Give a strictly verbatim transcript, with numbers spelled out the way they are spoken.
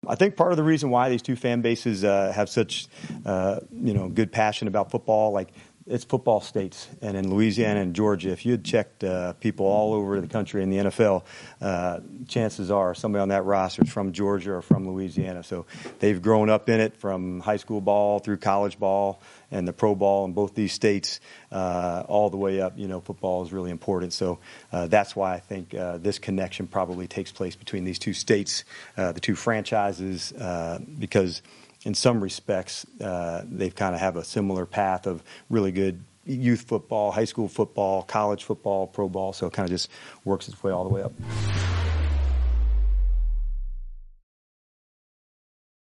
I think part of the reason why these two fan bases uh, have such, uh, you know, good passion about football, like it's football states. And in Louisiana and Georgia, if you had checked uh, people all over the country in the N F L, uh, chances are somebody on that roster is from Georgia or from Louisiana. So they've grown up in it from high school ball through college ball and the pro ball in both these states, uh, all the way up. You know, football is really important. So uh, that's why I think uh, this connection probably takes place between these two states, uh, the two franchises, uh, because in some respects, uh, they've kind of have a similar path of really good youth football, high school football, college football, pro ball. So it kind of just works its way all the way up.